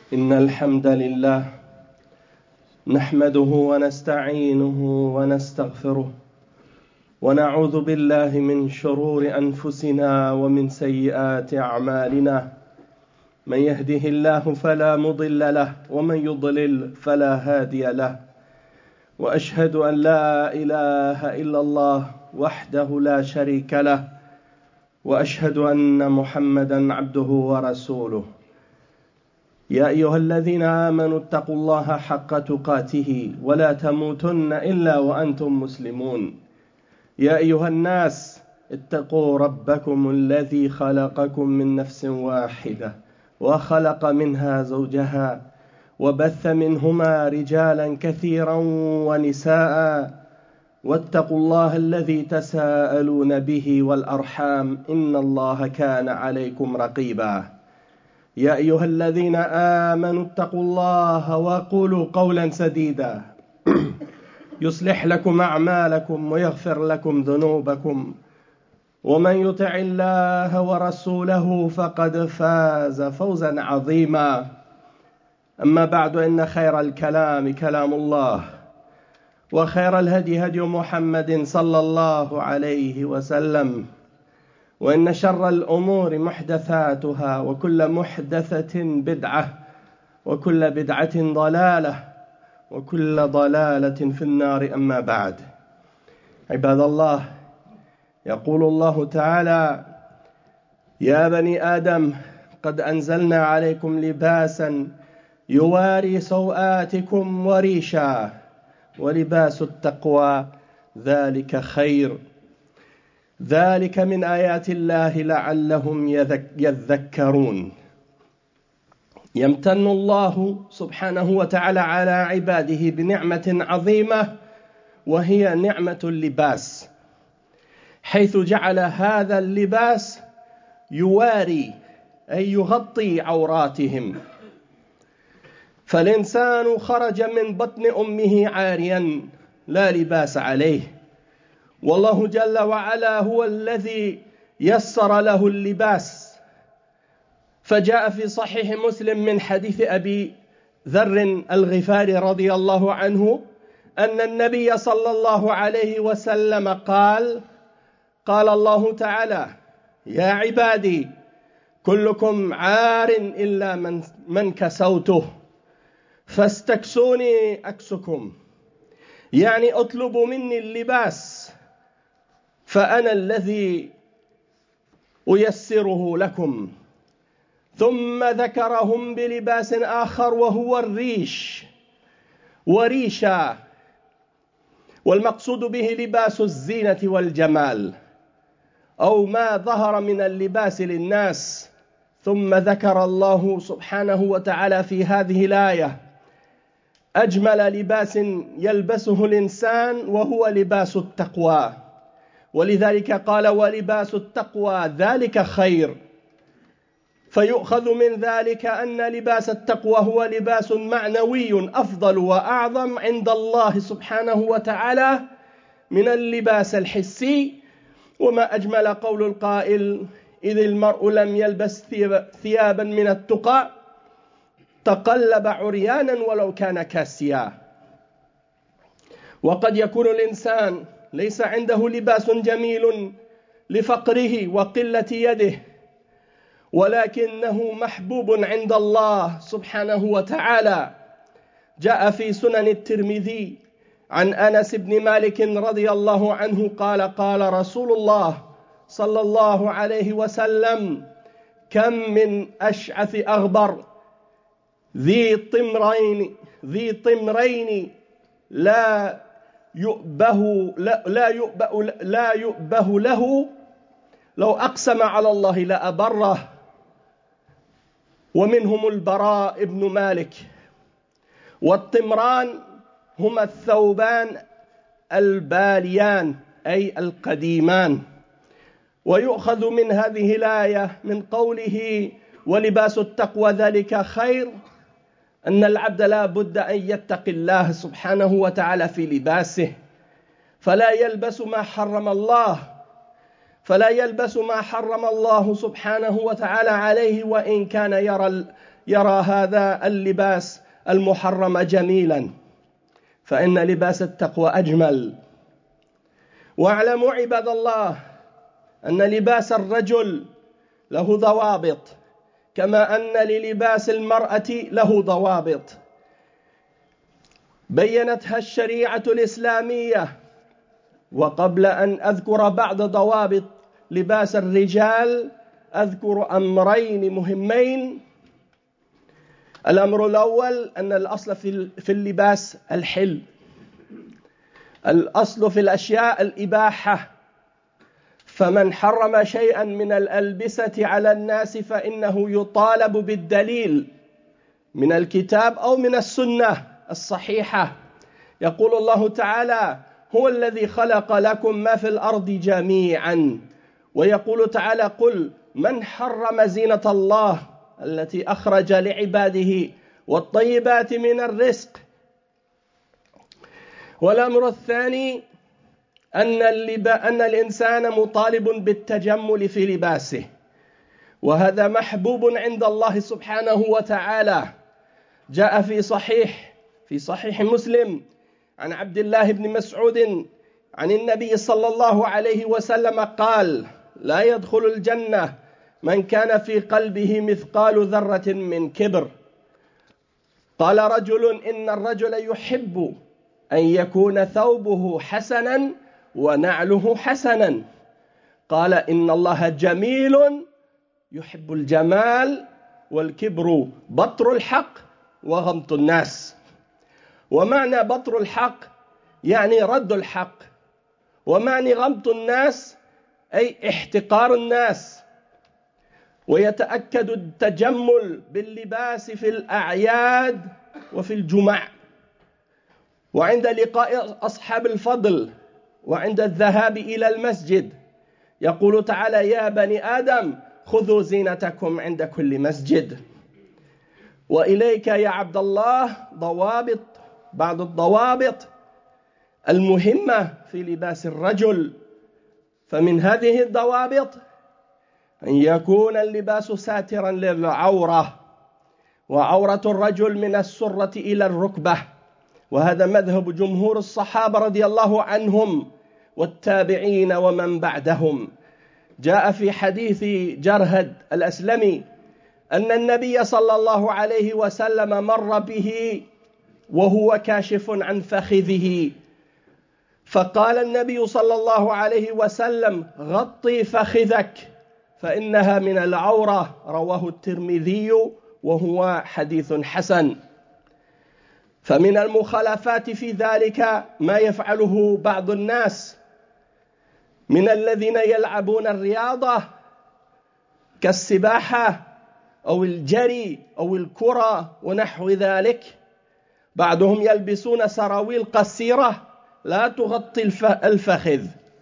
إن الحمد لله نحمده ونستعينه ونستغفره ونعوذ بالله من شرور أنفسنا ومن سيئات أعمالنا. من يهده الله فلا مضل له ومن يضلل فلا هادي له، وأشهد أن لا إله إلا الله وحده لا شريك له، وأشهد أن محمدا عبده ورسوله. يا أيها الذين آمنوا اتقوا الله حق تقاته ولا تموتن إلا وأنتم مسلمون. يا أيها الناس اتقوا ربكم الذي خلقكم من نفس واحدة وخلق منها زوجها وبث منهما رجالا كثيرا ونساء، واتقوا الله الذي تساءلون به والأرحام إن الله كان عليكم رقيبا. يا أيها الذين آمنوا اتقوا الله وقولوا قولا سديدا يصلح لكم أعمالكم ويغفر لكم ذنوبكم، ومن يطع الله ورسوله فقد فاز فوزا عظيما. أما بعد، إن خير الكلام كلام الله، وخير الهدي هدي محمد صلى الله عليه وسلم، وإن شر الأمور محدثاتها، وكل محدثة بدعة، وكل بدعة ضلالة، وكل ضلالة في النار. أما بعد، عباد الله، يقول الله تعالى: يا بني آدم قد أنزلنا عليكم لباسا يواري سوآتكم وريشا ولباس التقوى ذلك خير، ذلك من آيات الله لعلهم يذكرون. يمتن الله سبحانه وتعالى على عباده بنعمة عظيمة، وهي نعمة اللباس، حيث جعل هذا اللباس يواري أي يغطي عوراتهم. فالإنسان خرج من بطن أمه عاريا لا لباس عليه، والله جل وعلا هو الذي يسر له اللباس. فجاء في صحيح مسلم من حديث أبي ذر الغفاري رضي الله عنه أن النبي صلى الله عليه وسلم قال الله تعالى: يا عبادي كلكم عار إلا من كسوته فاستكسوني أكسكم، يعني اطلبوا مني اللباس فأنا الذي أيسره لكم. ثم ذكرهم بلباس آخر وهو الريش وريشا، والمقصود به لباس الزينة والجمال، أو ما ظهر من اللباس للناس. ثم ذكر الله سبحانه وتعالى في هذه الآية أجمل لباس يلبسه الإنسان، وهو لباس التقوى، ولذلك قال: ولباس التقوى ذلك خير. فيؤخذ من ذلك أن لباس التقوى هو لباس معنوي أفضل وأعظم عند الله سبحانه وتعالى من اللباس الحسي. وما أجمل قول القائل: إذ المرء لم يلبس ثيابا من التقى تقلب عريانا ولو كان كاسيا. وقد يكون الإنسان ليس عنده لباس جميل لفقره وقلة يده، ولكنه محبوب عند الله سبحانه وتعالى. جاء في سنن الترمذي عن أنس بن مالك رضي الله عنه قال رسول الله صلى الله عليه وسلم: كم من أشعث أغبر ذي طمرين لا يؤبه له لو أقسم على الله لأبره. ومنهم البراء بن مالك. والطمران هما الثوبان الباليان أي القديمان. ويؤخذ من هذه الآية من قوله: ولباس التقوى ذلك خير، أن العبد لا بد أن يتقي الله سبحانه وتعالى في لباسه، فلا يلبس ما حرم الله سبحانه وتعالى عليه، وإن كان يرى هذا اللباس المحرم جميلا، فإن لباس التقوى أجمل. واعلموا عباد الله أن لباس الرجل له ضوابط، كما أن للباس المرأة له ضوابط بينتها الشريعة الإسلامية. وقبل أن أذكر بعض ضوابط لباس الرجال أذكر أمرين مهمين. الأمر الأول أن الأصل في اللباس الحل، الأصل في الأشياء الإباحة، فمن حرم شيئا من الألبسة على الناس فإنه يطالب بالدليل من الكتاب أو من السنة الصحيحة. يقول الله تعالى: هو الذي خلق لكم ما في الأرض جميعا. ويقول تعالى: قل من حرم زينة الله التي أخرج لعباده والطيبات من الرزق. والأمر الثاني أن الإنسان مطالب بالتجمل في لباسه، وهذا محبوب عند الله سبحانه وتعالى. جاء في صحيح مسلم عن عبد الله بن مسعود عن النبي صلى الله عليه وسلم قال: لا يدخل الجنة من كان في قلبه مثقال ذرة من كبر. قال رجل: إن الرجل يحب أن يكون ثوبه حسنا ونعله حسنا. قال: إن الله جميل يحب الجمال، والكبر بطر الحق وغمط الناس. ومعنى بطر الحق يعني رد الحق، ومعنى غمط الناس أي احتقار الناس. ويتأكد التجمل باللباس في الأعياد وفي الجمع، وعند لقاء أصحاب الفضل، وعند الذهاب إلى المسجد. يقول تعالى: يا بني آدم خذوا زينتكم عند كل مسجد. وإليك يا عبد الله بعض الضوابط المهمة في لباس الرجل. فمن هذه الضوابط أن يكون اللباس ساترا للعورة، وعورة الرجل من السرة إلى الركبة، وهذا مذهب جمهور الصحابة رضي الله عنهم والتابعين ومن بعدهم. جاء في حديث جرهد الأسلمي أن النبي صلى الله عليه وسلم مر به وهو كاشف عن فخذه، فقال النبي صلى الله عليه وسلم: غطي فخذك فإنها من العورة. رواه الترمذي وهو حديث حسن. فمن المخالفات في ذلك ما يفعله بعض الناس من الذين يلعبون الرياضة كالسباحة أو الجري أو الكرة ونحو ذلك. بعضهم يلبسون سراويل قصيرة لا تغطي الفخذ،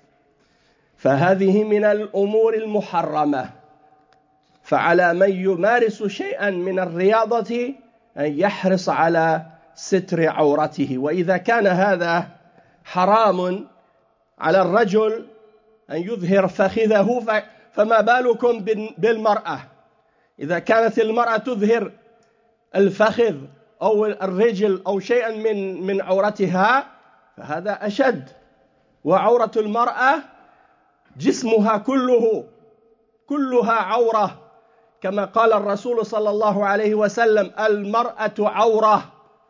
فهذه من الأمور المحرمة. فعلى من يمارس شيئا من الرياضة أن يحرص على ستر عورته. وإذا كان هذا حرام على الرجل أن يظهر فخذه، فما بالكم بالمرأة؟ إذا كانت المرأة تظهر الفخذ أو الرجل أو شيئا من عورتها فهذا أشد. وعورة المرأة جسمها كلها عورة، كما قال الرسول صلى الله عليه وسلم: المرأة عورة.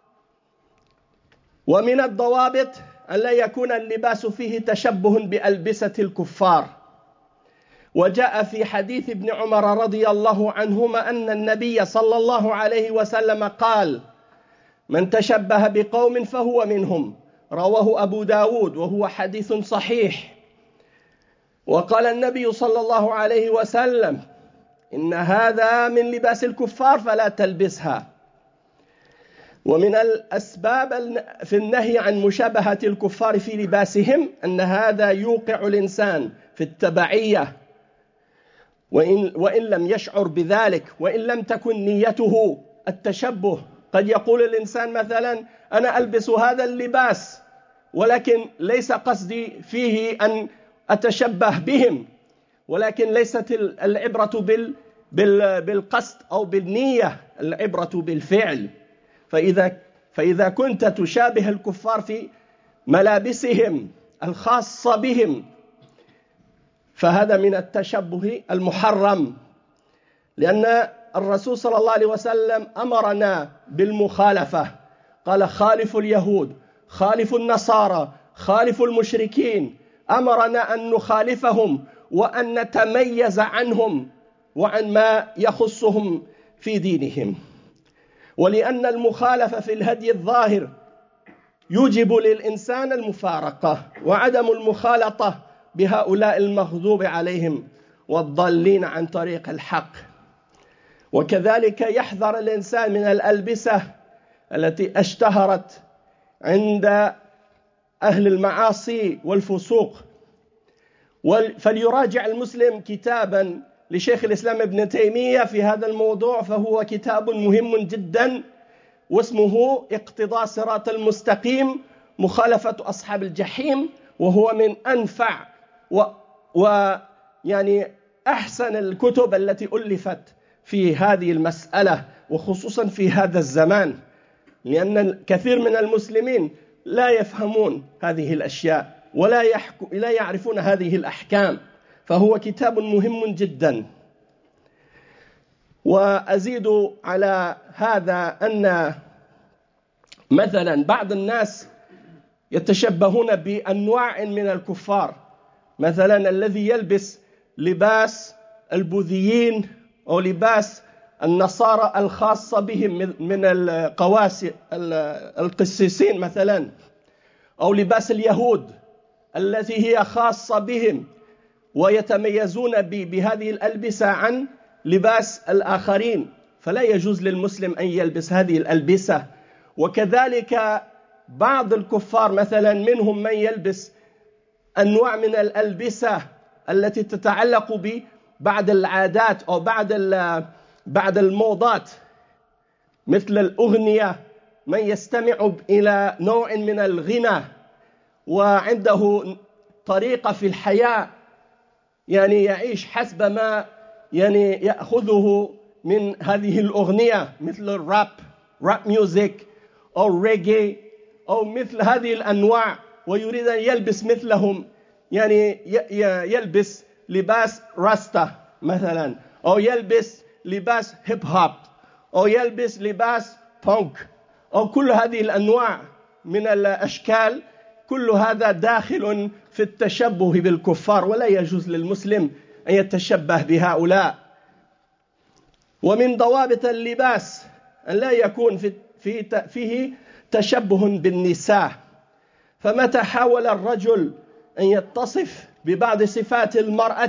ومن الضوابط أن لا يكون اللباس فيه تشبه بألبسة الكفار. وجاء في حديث ابن عمر رضي الله عنهما أن النبي صلى الله عليه وسلم قال: من تشبه بقوم فهو منهم. رواه أبو داود وهو حديث صحيح. وقال النبي صلى الله عليه وسلم: إن هذا من لباس الكفار فلا تلبسها. ومن الأسباب في النهي عن مشابهة الكفار في لباسهم أن هذا يوقع الإنسان في التبعية، وإن لم يشعر بذلك، وإن لم تكن نيته التشبه. قد يقول الإنسان مثلا: أنا ألبس هذا اللباس ولكن ليس قصدي فيه أن أتشبه بهم، ولكن ليست العبرة بالقصد أو بالنية، العبرة بالفعل. فإذا كنت تشابه الكفار في ملابسهم الخاصة بهم فهذا من التشبه المحرم، لأن الرسول صلى الله عليه وسلم أمرنا بالمخالفة، قال خالفوا اليهود، خالفوا النصارى، خالفوا المشركين، أمرنا أن نخالفهم وأن نتميز عنهم وعن ما يخصهم في دينهم. ولأن المخالفة في الهدي الظاهر يوجب للإنسان المفارقة وعدم المخالطة بهؤلاء المغضوب عليهم والضالين عن طريق الحق. وكذلك يحذر الإنسان من الألبسة التي اشتهرت عند أهل المعاصي والفسوق. فليراجع المسلم كتابا لشيخ الإسلام ابن تيمية في هذا الموضوع، فهو كتاب مهم جدا واسمه اقتضاء صراط المستقيم مخالفة أصحاب الجحيم، وهو من أنفع ويعني أحسن الكتب التي ألفت في هذه المسألة، وخصوصا في هذا الزمان، لأن كثير من المسلمين لا يفهمون هذه الأشياء ولا يعرفون هذه الأحكام، فهو كتاب مهم جدا. وأزيد على هذا أن مثلا بعض الناس يتشبهون بأنواع من الكفار، مثلا الذي يلبس لباس البوذيين أو لباس النصارى الخاصة بهم من القسيسين مثلا، أو لباس اليهود التي هي خاصة بهم ويتميزون بهذه الألبسة عن لباس الآخرين، فلا يجوز للمسلم أن يلبس هذه الألبسة. وكذلك بعض الكفار مثلا منهم من يلبس أنواع من الألبسة التي تتعلق ببعض العادات أو بعض الموضات، مثل الأغنية، من يستمع إلى نوع من الغنى وعنده طريقة في الحياة، يعني يعيش حسب ما يعني يأخذه من هذه الأغنية، مثل الراب ميوزك أو ريجي أو مثل هذه الأنواع، ويريد أن يلبس مثلهم، يعني يلبس لباس راستا مثلا، أو يلبس لباس هيب هوب، أو يلبس لباس بانك، أو كل هذه الأنواع من الأشكال، كل هذا داخل في التشبه بالكفار، ولا يجوز للمسلم أن يتشبه بهؤلاء. ومن ضوابط اللباس أن لا يكون فيه تشبه بالنساء، فمتى حاول الرجل أن يتصف ببعض صفات المرأة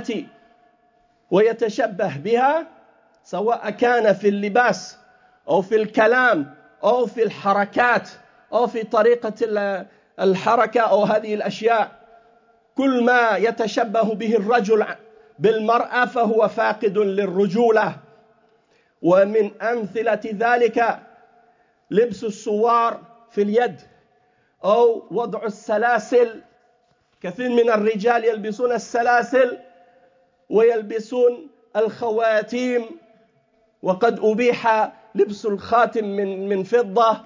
ويتشبه بها، سواء كان في اللباس أو في الكلام أو في الحركات أو في طريقة الحركة أو هذه الأشياء، كل ما يتشبه به الرجل بالمرأة فهو فاقد للرجولة. ومن أمثلة ذلك لبس السوار في اليد أو وضع السلاسل، كثير من الرجال يلبسون السلاسل ويلبسون الخواتيم، وقد أبيح لبس الخاتم من فضة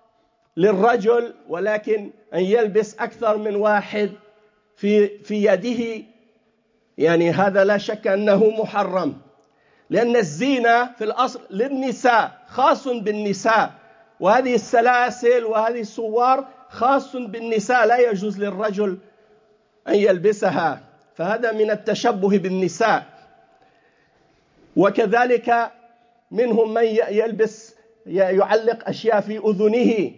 للرجل، ولكن أن يلبس أكثر من واحد في يده، يعني هذا لا شك أنه محرم، لأن الزينة في الأصل للنساء، خاص بالنساء، وهذه السلاسل وهذه السوار خاص بالنساء، لا يجوز للرجل أن يلبسها، فهذا من التشبه بالنساء. وكذلك منهم من يعلق أشياء في أذنه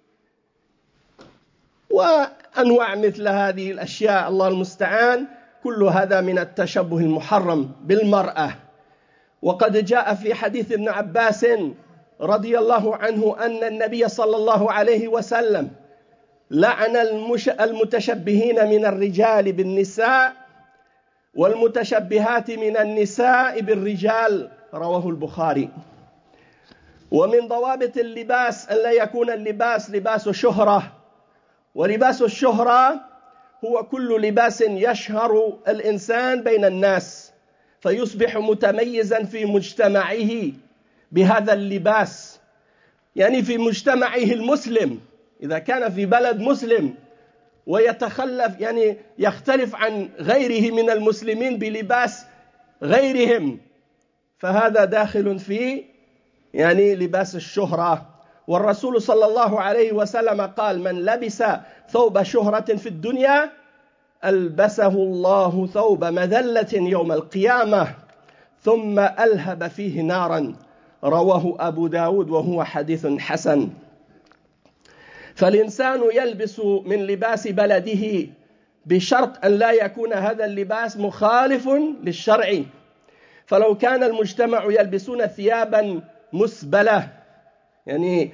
وأنواع مثل هذه الأشياء، الله المستعان، كل هذا من التشبه المحرم بالمرأة. وقد جاء في حديث ابن عباس رضي الله عنه أن النبي صلى الله عليه وسلم لعن المتشبهين من الرجال بالنساء والمتشبهات من النساء بالرجال، رواه البخاري. ومن ضوابط اللباس أن لا يكون اللباس لباس شهرة، ولباس الشهرة هو كل لباس يشهر الإنسان بين الناس، فيصبح متميزا في مجتمعه بهذا اللباس، يعني في مجتمعه المسلم. إذا كان في بلد مسلم ويتخلف يعني يختلف عن غيره من المسلمين بلباس غيرهم، فهذا داخل في يعني لباس الشهرة. والرسول صلى الله عليه وسلم قال: من لبس ثوب شهرة في الدنيا ألبسه الله ثوب مذلة يوم القيامة ثم ألهب فيه نارا. رواه أبو داود وهو حديث حسن. فالإنسان يلبس من لباس بلده بشرط أن لا يكون هذا اللباس مخالف للشرع. فلو كان المجتمع يلبسون ثيابا مسبلة، يعني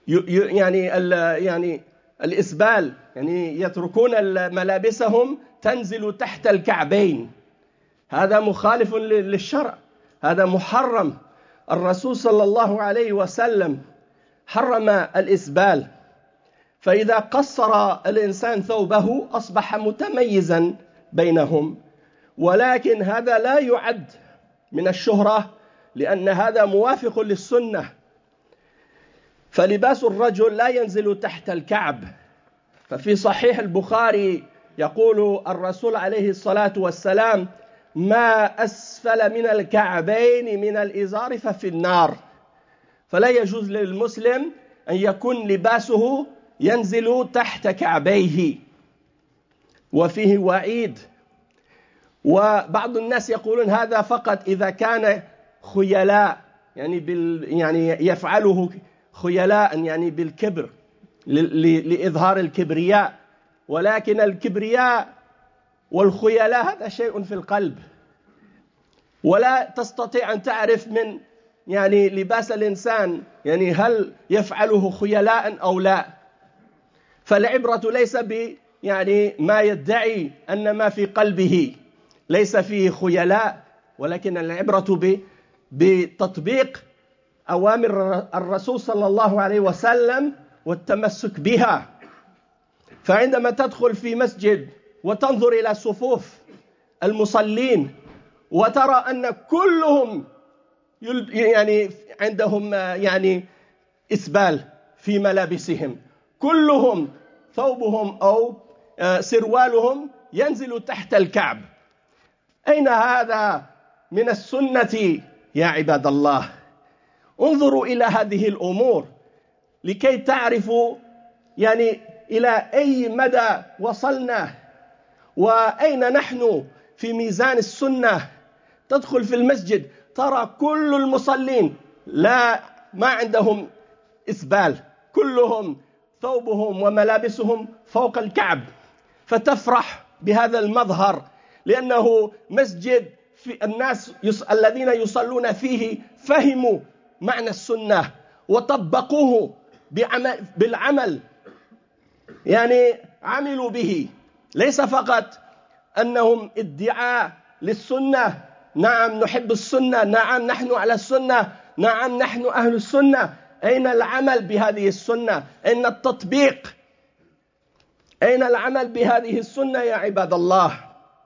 الإسبال، يعني يتركون ملابسهم تنزل تحت الكعبين، هذا مخالف للشرع، هذا محرم. الرسول صلى الله عليه وسلم حرم الإسبال. فإذا قصر الإنسان ثوبه أصبح متميزا بينهم، ولكن هذا لا يعد من الشهرة، لأن هذا موافق للسنة. فلباس الرجل لا ينزل تحت الكعب. ففي صحيح البخاري يقول الرسول عليه الصلاة والسلام: ما أسفل من الكعبين من الإزار ففي النار. فلا يجوز للمسلم أن يكون لباسه ينزل تحت كعبيه، وفيه وعيد. وبعض الناس يقولون هذا فقط إذا كان خيلاء، يعني يفعله خيلاء، يعني بالكبر، لإظهار الكبرياء. ولكن الكبرياء والخيلاء هذا شيء في القلب، ولا تستطيع أن تعرف من يعني لباس الإنسان يعني هل يفعله خيلاء أو لا. فالعبرة ليس يعني ما يدعي أن ما في قلبه ليس فيه خيلاء، ولكن العبرة بتطبيق أوامر الرسول صلى الله عليه وسلم والتمسك بها. فعندما تدخل في مسجد وتنظر إلى صفوف المصلين وترى أن كلهم يعني عندهم يعني إسبال في ملابسهم، كلهم ثوبهم أو سروالهم ينزل تحت الكعب، أين هذا من السنة يا عباد الله؟ انظروا إلى هذه الأمور لكي تعرفوا يعني إلى أي مدى وصلنا وأين نحن في ميزان السنة. تدخل في المسجد ترى كل المصلين ما عندهم إسبال، كلهم ثوبهم وملابسهم فوق الكعب، فتفرح بهذا المظهر، لأنه مسجد في الناس الذين يصلون فيه فهموا معنى السنة وطبقوه بالعمل، يعني عملوا به، ليس فقط أنهم ادعاء للسنة، نعم نحب السنة، نعم نحن على السنة، نعم نحن أهل السنة. أين العمل بهذه السنة؟ أين التطبيق؟ أين العمل بهذه السنة يا عباد الله؟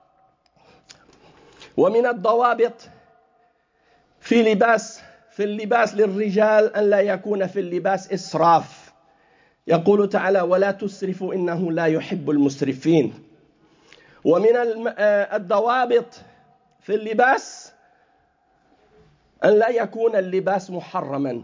ومن الضوابط في اللباس للرجال أن لا يكون في اللباس إسراف. يقول تعالى: ولا تسرفوا إنه لا يحب المسرفين. ومن الضوابط في اللباس أن لا يكون اللباس محرما،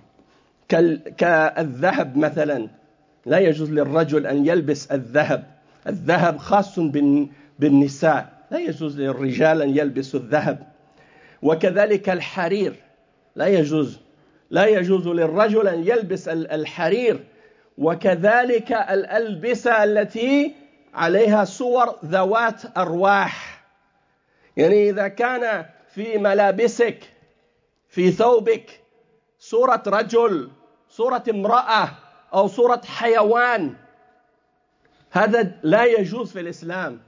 كالذهب مثلا، لا يجوز للرجل أن يلبس الذهب خاص بالنساء، لا يجوز للرجال أن يلبسوا الذهب. وكذلك الحرير لا يجوز للرجل أن يلبس الحرير. وكذلك الألبسة التي عليها صور ذوات أرواح، يعني إذا كان في ملابسك في ثوبك صورة رجل، صورة امرأة، أو صورة حيوان، هذا لا يجوز في الإسلام.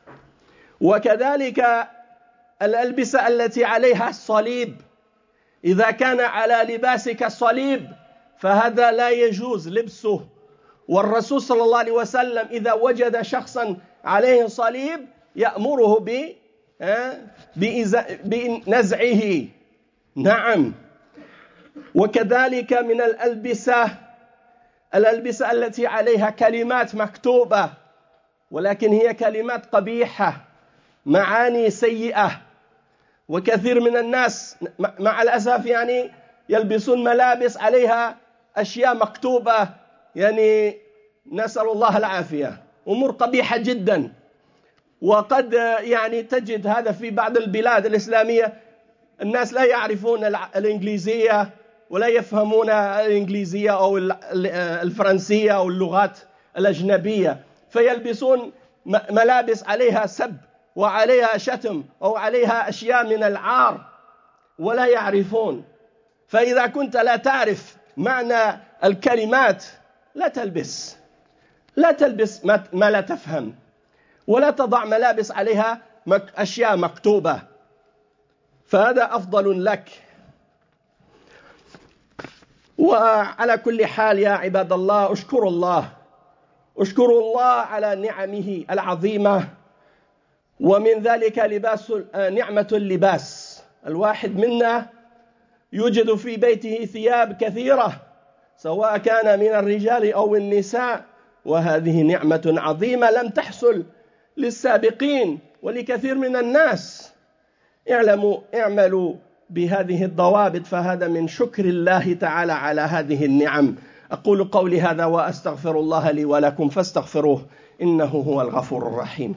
وكذلك الألبسة التي عليها الصليب، إذا كان على لباسك صليب فهذا لا يجوز لبسه. والرسول صلى الله عليه وسلم إذا وجد شخصا عليه صليب يأمره بنزعه. نعم. وكذلك من الألبسة التي عليها كلمات مكتوبة ولكن هي كلمات قبيحة، معاني سيئة. وكثير من الناس مع الأسف يعني يلبسون ملابس عليها أشياء مكتوبة، يعني نسأل الله العافية، أمور قبيحة جدا. وقد يعني تجد هذا في بعض البلاد الإسلامية، الناس لا يعرفون الإنجليزية ولا يفهمون الإنجليزية أو الفرنسية أو اللغات الأجنبية، فيلبسون ملابس عليها سب وعليها شتم أو عليها أشياء من العار ولا يعرفون. فإذا كنت لا تعرف معنى الكلمات لا تلبس ما لا تفهم، ولا تضع ملابس عليها أشياء مكتوبة، فهذا أفضل لك. وعلى كل حال يا عباد الله، اشكروا الله على نعمه العظيمة، ومن ذلك نعمة اللباس. الواحد منا يوجد في بيته ثياب كثيرة سواء كان من الرجال أو النساء، وهذه نعمة عظيمة لم تحصل للسابقين ولكثير من الناس. اعملوا بهذه الضوابط، فهذا من شكر الله تعالى على هذه النعم. أقول قولي هذا وأستغفر الله لي ولكم فاستغفروه إنه هو الغفور الرحيم.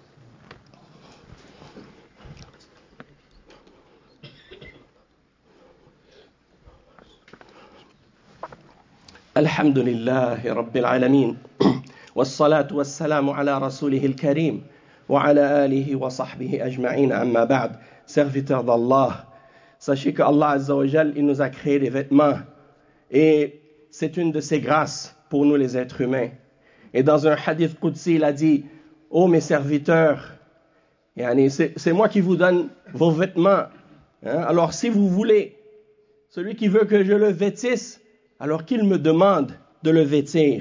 الحمد لله رب العالمين، والصلاة والسلام على رسوله الكريم وعلى آله وصحبه أجمعين. أما بعد. Serviteurs d'Allah, sachez que Allah Azza wa Jal, il nous a créé des vêtements et c'est une de ses grâces pour nous les êtres humains. Et dans un hadith Qudsi, il a dit: ô mes serviteurs, c'est moi qui vous donne vos vêtements. Alors si vous voulez, celui qui veut que je le vêtisse, alors qu'il me demande de le vêtir.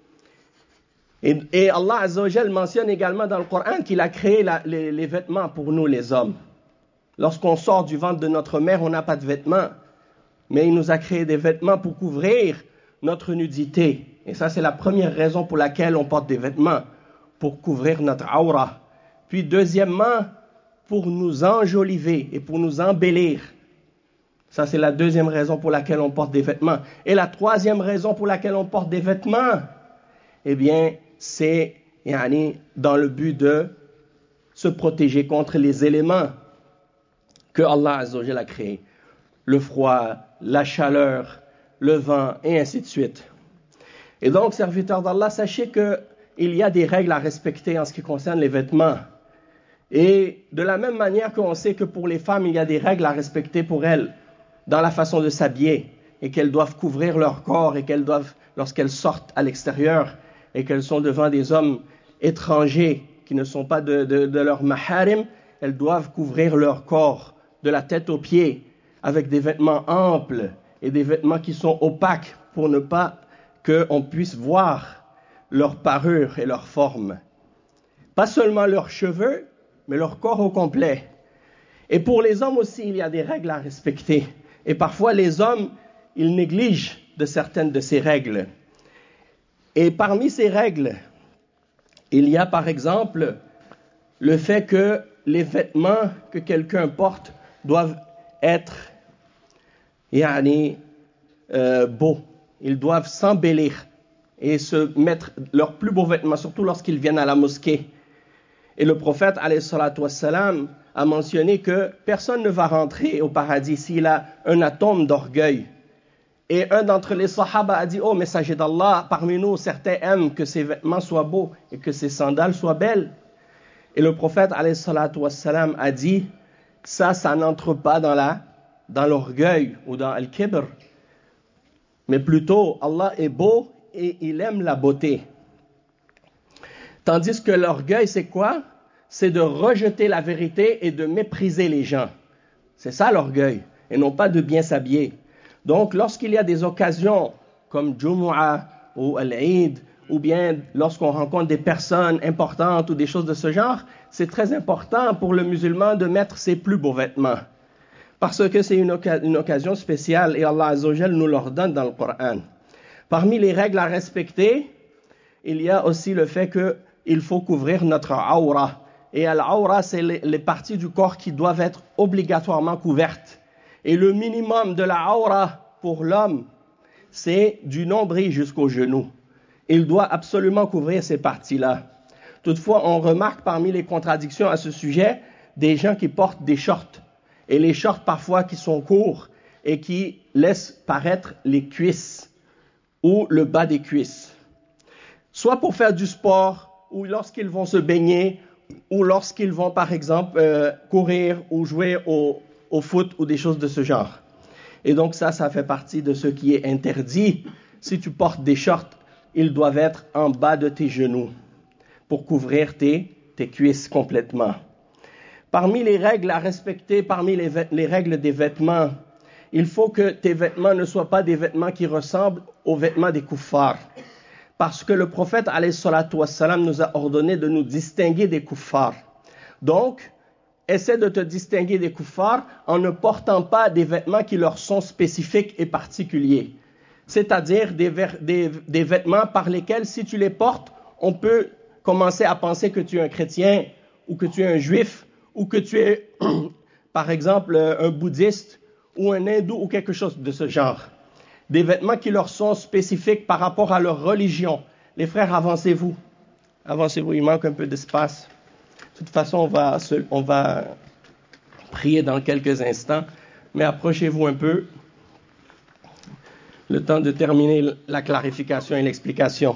Et Allah Azza wa Jal mentionne également dans le Coran qu'il a créé les vêtements pour nous les hommes. Lorsqu'on sort du ventre de notre mère, on n'a pas de vêtements, mais il nous a créé des vêtements pour couvrir notre nudité. Et ça, c'est la première raison pour laquelle on porte des vêtements, pour couvrir notre aura. Puis deuxièmement, pour nous enjoliver et pour nous embellir. Ça, c'est la deuxième raison pour laquelle on porte des vêtements. Et la troisième raison pour laquelle on porte des vêtements, eh bien, c'est dans le but de se protéger contre les éléments que Allah Azza wa Jalla a créés. Le froid, la chaleur, le vent, et ainsi de suite. Et donc, serviteurs d'Allah, sachez qu'il y a des règles à respecter en ce qui concerne les vêtements. Et de la même manière qu'on sait que pour les femmes, il y a des règles à respecter pour elles, dans la façon de s'habiller, et qu'elles doivent couvrir leur corps, et qu'elles doivent, lorsqu'elles sortent à l'extérieur, et qu'elles sont devant des hommes étrangers qui ne sont pas de leur maharim, elles doivent couvrir leur corps, de la tête aux pieds, avec des vêtements amples et des vêtements qui sont opaques pour ne pas qu'on puisse voir leur parure et leur forme. Pas seulement leurs cheveux, mais leur corps au complet. Et pour les hommes aussi, il y a des règles à respecter. Et parfois, les hommes, ils négligent de certaines de ces règles. Et parmi ces règles, il y a par exemple le fait que les vêtements que quelqu'un porte doivent être beaux. Ils doivent s'embellir et se mettre leurs plus beaux vêtements, surtout lorsqu'ils viennent à la mosquée. Et le prophète alayhi salatu wassalam a mentionné que personne ne va rentrer au paradis s'il a un atome d'orgueil. Et un d'entre les sahaba a dit: ô messager d'Allah, parmi nous certains aiment que ses vêtements soient beaux et que ses sandales soient belles. Et le prophète alayhi salatu wassalam a dit: ça n'entre pas dans l'orgueil ou dans al-kibr, mais plutôt Allah est beau et il aime la beauté. Tandis que l'orgueil, c'est quoi? C'est de rejeter la vérité et de mépriser les gens. C'est ça l'orgueil, et non pas de bien s'habiller. Donc, lorsqu'il y a des occasions comme Jumu'ah ou Al-Eid ou bien lorsqu'on rencontre des personnes importantes ou des choses de ce genre, c'est très important pour le musulman de mettre ses plus beaux vêtements. Parce que c'est une occasion spéciale et Allah Azza wa Jal nous l'ordonne dans le Coran. Parmi les règles à respecter, il y a aussi le fait qu'il faut couvrir notre aura. Et l'aura, c'est les parties du corps qui doivent être obligatoirement couvertes. Et le minimum de la aura pour l'homme, c'est du nombril jusqu'au genou. Il doit absolument couvrir ces parties-là. Toutefois, on remarque parmi les contradictions à ce sujet des gens qui portent des shorts. Et les shorts parfois qui sont courts et qui laissent paraître les cuisses ou le bas des cuisses. Soit pour faire du sport ou lorsqu'ils vont se baigner ou lorsqu'ils vont par exemple courir ou jouer au foot ou des choses de ce genre. Et donc ça fait partie de ce qui est interdit. Si tu portes des shorts, ils doivent être en bas de tes genoux pour couvrir tes cuisses complètement. Parmi les règles à respecter, parmi les règles des vêtements, il faut que tes vêtements ne soient pas des vêtements qui ressemblent aux vêtements des kuffars. Parce que le prophète alayhi salatu wassalam nous a ordonné de nous distinguer des kuffars. Donc, essaie de te distinguer des kuffars en ne portant pas des vêtements qui leur sont spécifiques et particuliers. C'est-à-dire des vêtements par lesquels, si tu les portes, on peut commencer à penser que tu es un chrétien ou que tu es un juif ou que tu es, par exemple, un bouddhiste ou un hindou ou quelque chose de ce genre. Des vêtements qui leur sont spécifiques par rapport à leur religion. Les frères, avancez-vous. Avancez-vous, il manque un peu d'espace. De toute façon, on va prier dans quelques instants, mais approchez-vous un peu. Le temps de terminer la clarification et l'explication.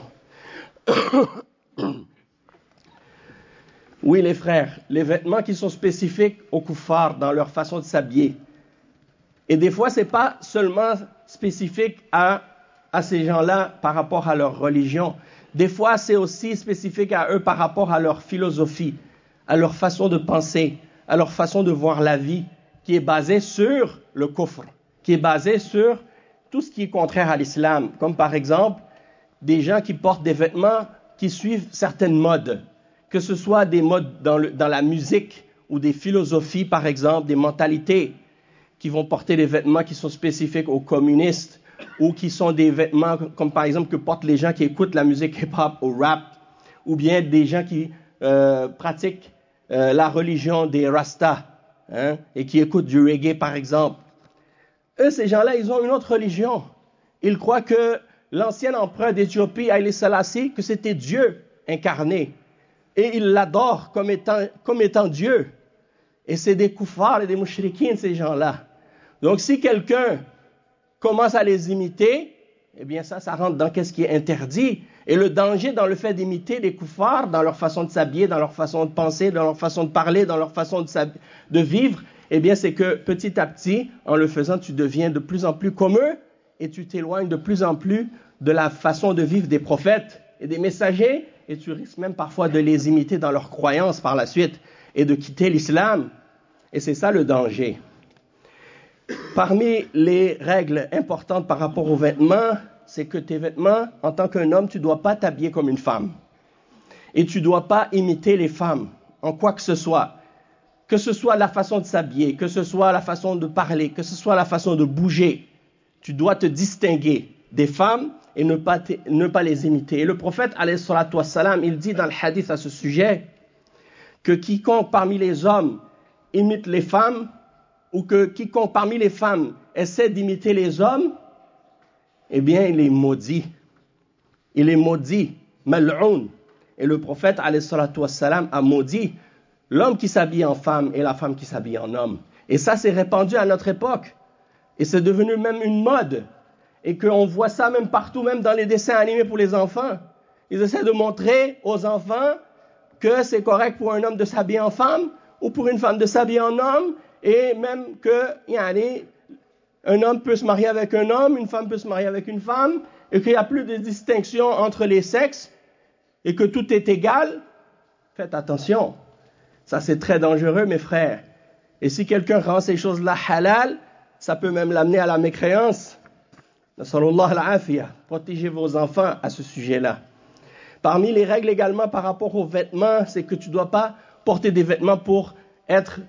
Oui, les frères, les vêtements qui sont spécifiques aux kuffars dans leur façon de s'habiller. Et des fois, ce n'est pas seulement spécifique à ces gens-là par rapport à leur religion. Des fois, c'est aussi spécifique à eux par rapport à leur philosophie, à leur façon de penser, à leur façon de voir la vie, qui est basée sur le kufr, qui est basée sur tout ce qui est contraire à l'islam. Comme par exemple, des gens qui portent des vêtements qui suivent certaines modes, que ce soit des modes dans la musique ou des philosophies, par exemple, des mentalités, qui vont porter des vêtements qui sont spécifiques aux communistes ou qui sont des vêtements comme par exemple que portent les gens qui écoutent la musique hip-hop ou rap ou bien des gens qui pratiquent la religion des Rastas et qui écoutent du reggae par exemple. Eux, ces gens-là, ils ont une autre religion. Ils croient que l'ancien empereur d'Éthiopie, Haïlé Selassie, que c'était Dieu incarné. Et ils l'adorent comme étant Dieu. Et c'est des kuffars et des mouchrikines, ces gens-là. Donc, si quelqu'un commence à les imiter, eh bien ça rentre dans ce qui est interdit. Et le danger dans le fait d'imiter les kuffars, dans leur façon de s'habiller, dans leur façon de penser, dans leur façon de parler, dans leur façon de vivre, eh bien c'est que petit à petit, en le faisant, tu deviens de plus en plus comme eux et tu t'éloignes de plus en plus de la façon de vivre des prophètes et des messagers et tu risques même parfois de les imiter dans leurs croyances par la suite et de quitter l'islam. Et c'est ça le danger. Parmi les règles importantes par rapport aux vêtements, c'est que tes vêtements, en tant qu'un homme, tu ne dois pas t'habiller comme une femme. Et tu ne dois pas imiter les femmes en quoi que ce soit. Que ce soit la façon de s'habiller, que ce soit la façon de parler, que ce soit la façon de bouger. Tu dois te distinguer des femmes et ne pas les imiter. Et le prophète, alayhi salatu wassalam, il dit dans le hadith à ce sujet que quiconque parmi les hommes imite les femmes ou que quiconque parmi les femmes essaie d'imiter les hommes, eh bien, il est maudit. Il est maudit, mal'oun. Et le prophète, alayhi salatu wassalam, a maudit l'homme qui s'habille en femme et la femme qui s'habille en homme. Et ça, c'est répandu à notre époque. Et c'est devenu même une mode. Et qu'on voit ça même partout, même dans les dessins animés pour les enfants. Ils essaient de montrer aux enfants que c'est correct pour un homme de s'habiller en femme ou pour une femme de s'habiller en homme. Et même que, un homme peut se marier avec un homme, une femme peut se marier avec une femme, et qu'il n'y a plus de distinction entre les sexes, et que tout est égal. Faites attention. Ça, c'est très dangereux, mes frères. Et si quelqu'un rend ces choses-là halal, ça peut même l'amener à la mécréance. Nasallallahu al-afiyah. Protégez vos enfants à ce sujet-là. Parmi les règles également par rapport aux vêtements, c'est que tu ne dois pas porter des vêtements pour être,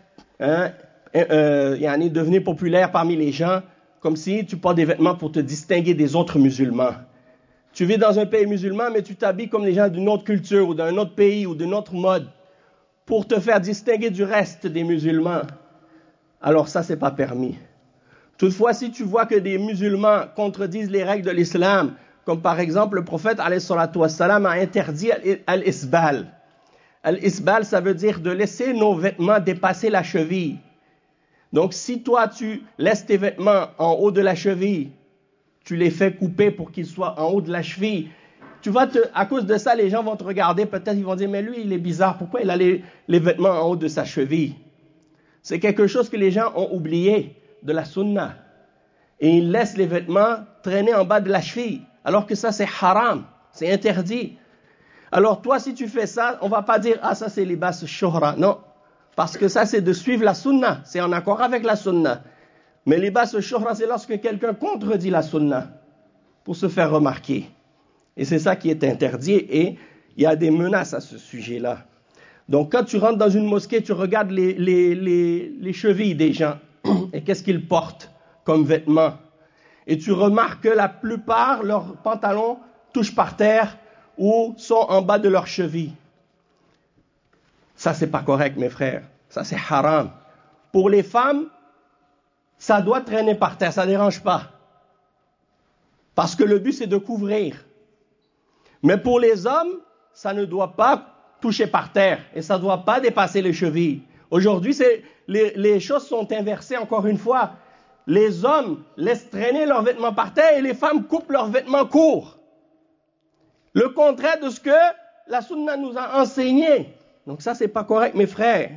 devenir populaire parmi les gens, comme si tu portes des vêtements pour te distinguer des autres musulmans. Tu vis dans un pays musulman, mais tu t'habilles comme les gens d'une autre culture ou d'un autre pays ou d'une autre mode pour te faire distinguer du reste des musulmans. Alors ça, c'est pas permis. Toutefois, si tu vois que des musulmans contredisent les règles de l'islam, comme par exemple le prophète alayhi salatu wassalam a interdit al-isbal. Al-isbal, ça veut dire de laisser nos vêtements dépasser la cheville. Donc si toi tu laisses tes vêtements en haut de la cheville, tu les fais couper pour qu'ils soient en haut de la cheville, à cause de ça, les gens vont te regarder, peut-être ils vont dire, mais lui il est bizarre, pourquoi il a les vêtements en haut de sa cheville? C'est quelque chose que les gens ont oublié de la sunna. Et ils laissent les vêtements traîner en bas de la cheville, alors que ça c'est haram, c'est interdit. Alors toi, si tu fais ça, on va pas dire, ah ça c'est libas shuhra, non. Parce que ça c'est de suivre la sunna, c'est en accord avec la sunna. Mais libas shuhra, c'est lorsque quelqu'un contredit la sunna, pour se faire remarquer. Et c'est ça qui est interdit, et il y a des menaces à ce sujet-là. Donc quand tu rentres dans une mosquée, tu regardes les chevilles des gens, et qu'est-ce qu'ils portent comme vêtements. Et tu remarques que la plupart, leurs pantalons touchent par terre ou sont en bas de leurs chevilles. Ça, c'est pas correct, mes frères. Ça, c'est haram. Pour les femmes, ça doit traîner par terre, ça ne dérange pas. Parce que le but, c'est de couvrir. Mais pour les hommes, ça ne doit pas toucher par terre et ça ne doit pas dépasser les chevilles. Aujourd'hui, les choses sont inversées encore une fois. Les hommes laissent traîner leurs vêtements par terre et les femmes coupent leurs vêtements courts. Le contraire de ce que la sunna nous a enseigné. Donc ça, c'est pas correct, mes frères.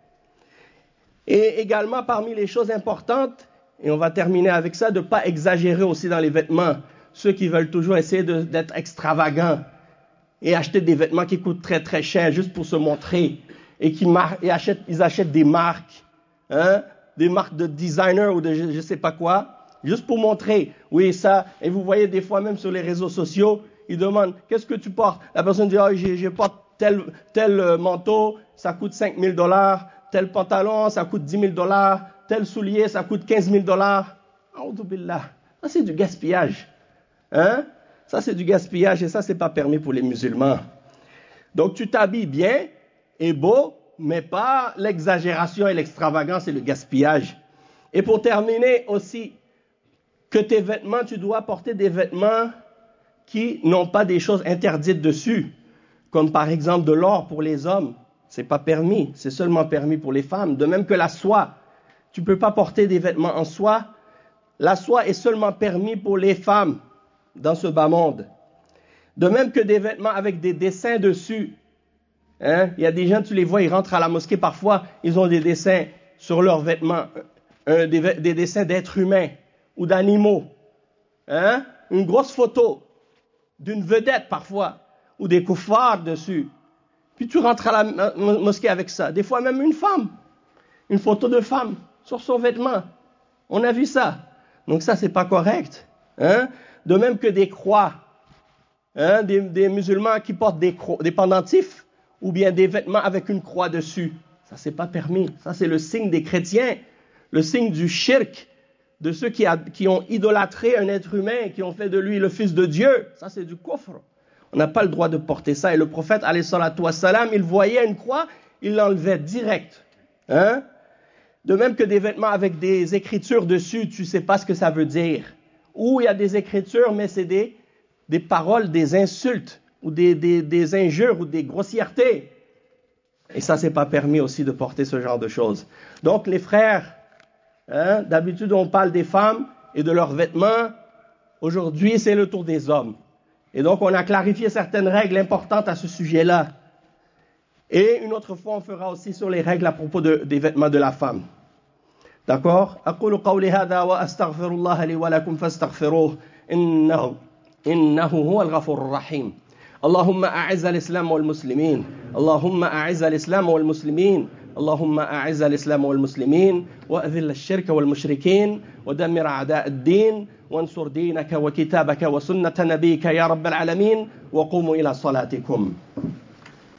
Et également, parmi les choses importantes, et on va terminer avec ça, de ne pas exagérer aussi dans les vêtements. Ceux qui veulent toujours essayer d'être extravagants et acheter des vêtements qui coûtent très très cher juste pour se montrer et ils achètent des marques, des marques de designer ou de je sais pas quoi, juste pour montrer. Oui, ça. Et vous voyez des fois même sur les réseaux sociaux, ils demandent qu'est-ce que tu portes. La personne dit je porte tel manteau, ça coûte $5,000, tel pantalon, ça coûte $10,000, tel soulier, ça coûte $15,000. A'oudou billah. Ça c'est du gaspillage. Ça c'est du gaspillage et ça c'est pas permis pour les musulmans. Donc tu t'habilles bien et beau, mais pas l'exagération et l'extravagance et le gaspillage. Et pour terminer aussi, que tes vêtements, tu dois porter des vêtements qui n'ont pas des choses interdites dessus, comme par exemple de l'or pour les hommes. C'est pas permis, c'est seulement permis pour les femmes. De même que la soie, tu peux pas porter des vêtements en soie. La soie est seulement permis pour les femmes dans ce bas monde. De même que des vêtements avec des dessins dessus. Il y a des gens, tu les vois, ils rentrent à la mosquée parfois, ils ont des dessins sur leurs vêtements, des dessins d'êtres humains ou d'animaux. Une grosse photo d'une vedette parfois, ou des koufars dessus. Puis tu rentres à la mosquée avec ça. Des fois même une photo de femme sur son vêtement. On a vu ça. Donc ça, c'est pas correct. De même que des croix, des musulmans qui portent des pendentifs ou bien des vêtements avec une croix dessus. Ça, c'est pas permis. Ça, c'est le signe des chrétiens, le signe du shirk, de ceux qui ont idolâtré un être humain, qui ont fait de lui le fils de Dieu. Ça, c'est du kufr. On n'a pas le droit de porter ça. Et le prophète, alayhi salatu wassalam, il voyait une croix, il l'enlevait direct. De même que des vêtements avec des écritures dessus, tu ne sais pas ce que ça veut dire. Ou il y a des écritures, mais c'est des paroles, des insultes, ou des injures, ou des grossièretés. Et ça, c'est pas permis aussi de porter ce genre de choses. Donc, les frères, d'habitude, on parle des femmes et de leurs vêtements. Aujourd'hui, c'est le tour des hommes. Et donc, on a clarifié certaines règles importantes à ce sujet-là. Et une autre fois, on fera aussi sur les règles à propos des vêtements de la femme. D'accord? أقول قولي هذا وأستغفر الله لي ولكم فاستغفروه إنه هو الغفور الرحيم. اللهم أعز الإسلام والمسلمين. اللهم أعز الإسلام والمسلمين. اللهم أعز الإسلام والمسلمين وأذل الشرك والمشركين ودمر أعداء الدين وانصر دينك وكتابك وسنة نبيك يا رب العالمين. وقوموا إلى صلاتكم.